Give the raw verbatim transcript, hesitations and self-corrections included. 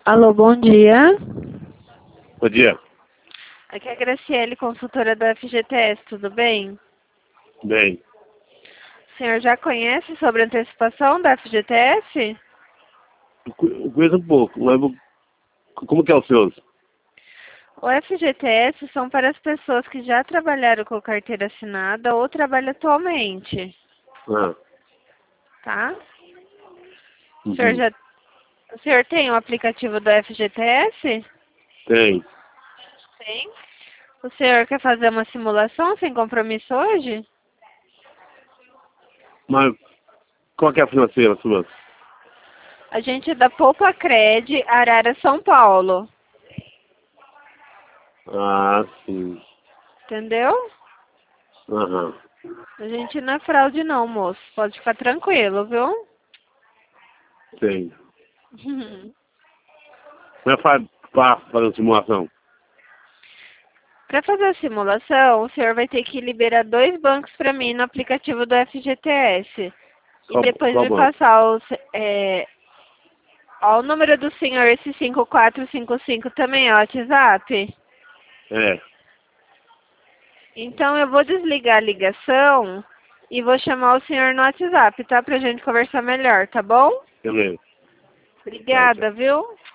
Alô, bom dia. Bom dia. Aqui é a Graciele, consultora da F G T S, tudo bem? Bem, O senhor já conhece sobre a antecipação da F G T S? eu cu- eu conheço um pouco, mas vou- como que é o seu? O F G T S são para as pessoas que já trabalharam com carteira assinada ou trabalham atualmente, Ah, tá? O senhor uhum. já, o senhor tem o aplicativo do F G T S? Tem. Tem. O senhor quer fazer uma simulação sem compromisso hoje? Mas qual que é a financeira sua? A gente é da Poupa Cred, Arara, São Paulo. Ah, sim. Entendeu? Aham. A gente não é fraude não, moço. Pode ficar tranquilo, viu? Tem. Como é que faz para fazer uma simulação? Para fazer a simulação, o senhor vai ter que liberar dois bancos para mim no aplicativo do F G T S. E Qual, depois qual me banco? passar os, é, ó, o número do senhor, esse cinco quatro cinco cinco também é o WhatsApp. É, Então eu vou desligar a ligação e vou chamar o senhor no WhatsApp, tá? Pra gente conversar melhor, tá bom? beleza. Tchau, tchau. Obrigada, viu?